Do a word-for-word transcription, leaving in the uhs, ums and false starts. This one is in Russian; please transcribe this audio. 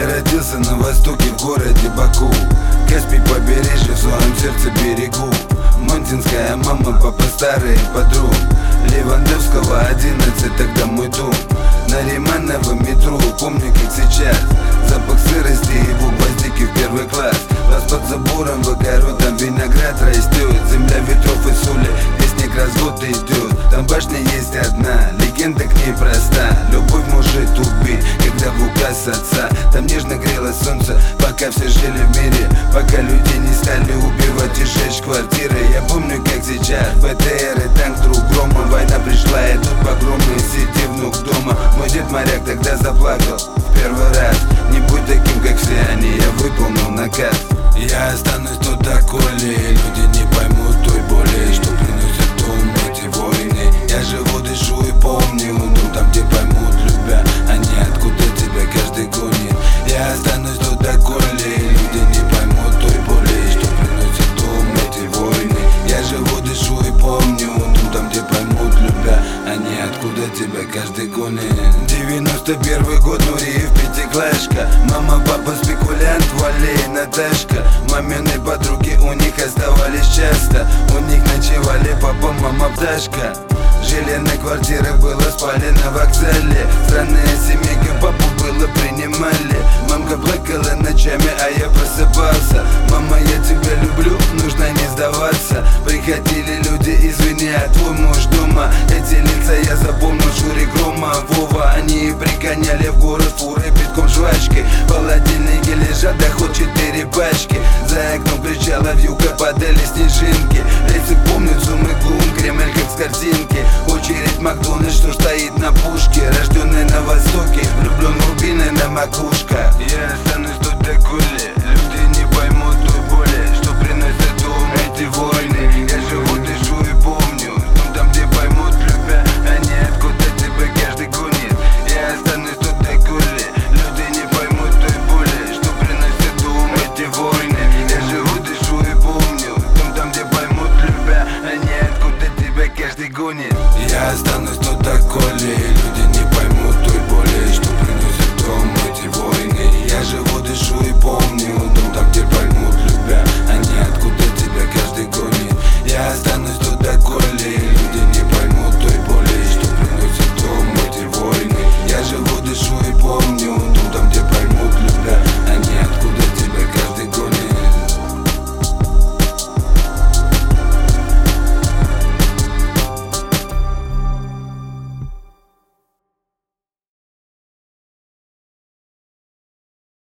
Я родился на востоке в городе Баку, Каспий побережье в своем сердце берегу. Монтинская мама, папа старый подруг, Левандовского одиннадцать, тогда мой дом. Нариманово метро, помню как сейчас, запах сырости и его гвоздики в первый класс. Вас под забором в огород, там виноград растет, земля ветров и соли, песни к разводу идет. Там башня есть одна, легенда к ней проста. Любовь может убить, когда в указ отца. Там нежно грело солнце, пока все жили в мире, пока людей не стали убивать и жечь квартиры. Я помню как сейчас, БТР и танк друг громом. Война пришла, идут погромы, сиди внук дома. Мой дед моряк тогда заплакал в первый раз. Не будь таким как все они, я выполнил наказ. Я останусь тут доколе люди не поймут той боли, что приносят дом эти войны. Я живу, дышу и помню дом там, где поймут, любя, а не откуда тебя каждый гонит. Я останусь тут доколе люди не поймут той боли, что приносят дом эти войны. Я живу, дышу и помню дом там, где поймут, любя, а не откуда тебя каждый гонит. Девяносто первый год, Нуриев, пятиклашка. Мама, папа, спекулянт, Валей, Наташка. Мамины подруги у них оставались часто, у них ночевали папа, мама, пташка. Жили на квартирах, было спали на вокзале. Странная семейка, папу было принимали. Мамка плакала ночами, а я просыпался. Мама, я тебя люблю, нужно не сдаваться. Приходили люди, извини, а твой муж дома. Эти лица я запомнил, Шури, Грома, Вова. Они пригоняли в город фуры битком жвачкой. В холодильнике лежат доход четыре пачки. За окном кричала вьюга, падали снежинки. Лица помнят сумы глум, Кремль как с картинки. Очередь Макдональдс, что стоит на